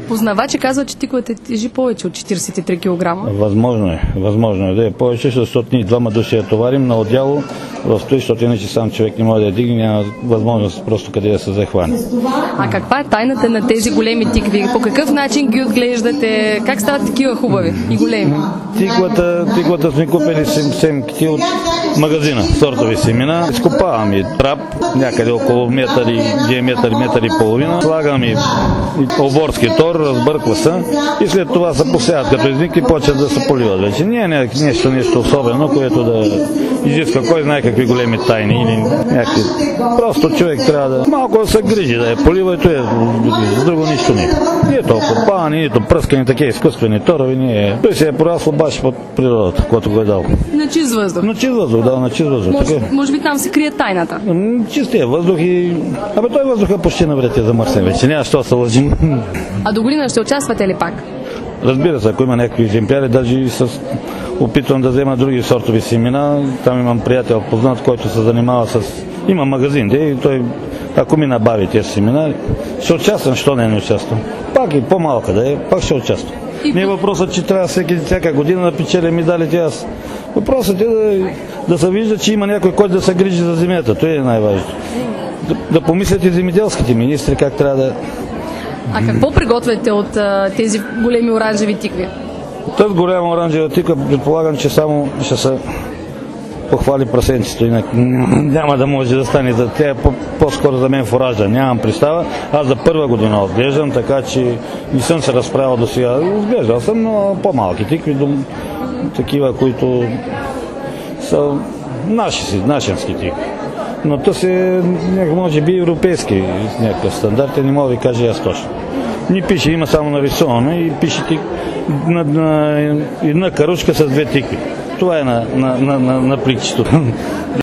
Познавачи казват, че тиковете тежи повече от 43 кг. Възможно е да е повече, защото ние двама души я товарим на отдяло в той, защото иначе сам човек не може да я дигне, няма възможност просто къде да се захване. А каква е тайната на тези големи тикви? По какъв начин ги отглеждате? Как стават такива хубави и големи? Тиквата сме купили семките от магазина, сортови семена. Изкопаваме трап, някъде около метър и половина. Слагаме оборски тор, разбърква се и след това се посеят като изникли и почват да се поливат вече. Не е нещо особено, което да изиска кой знае какви големи тайни или някакви. Просто човек трябва да малко да се грижи, да я полива и това с друго нищо не. Нито окопаване, нито пръскани, такива изкуствени торови, не. Той се е порасло баш под природата, което го е дал. На чист въздух? На чист въздух. Може би там се крие тайната. Чистия въздух и... той въздуха почти навред е замърсен вече. Няма що се лъжим. А до година ще участвате ли пак? Разбира се, ако има някакви екземпляри, даже и опитвам да взема други сортови семена. Там имам приятел познат, който се занимава с... Има магазин, и той, ако ми набави тези семена, ще участвам, що не участвам. Пак и по-малка да е, пак ще участвам. Не е въпросът, че трябва всяка година да печеля медалите аз. Въпросът е да се вижда, че има някой, който да се грижи за земята. Това е най-важното. Да помислят и земеделските министри как трябва да... А какво приготвяте от тези големи оранжеви тикви? Тази голяма оранжева тиква предполагам, че само ще се похвали прасенцето, инак няма да може да стане. Тя е по-скоро за мен фуража. Нямам представа. Аз за първа година отглеждам, така че не съм се разправил до сега. Отглеждал съм, но по-малки тикви, такива, които са нашински тикви. Но то се може би европейски някакъв стандарт, не мога да ви кажа аз точно. Не пише, има само нарисувано и пише на една каручка с две тикви. Това е на пликчето.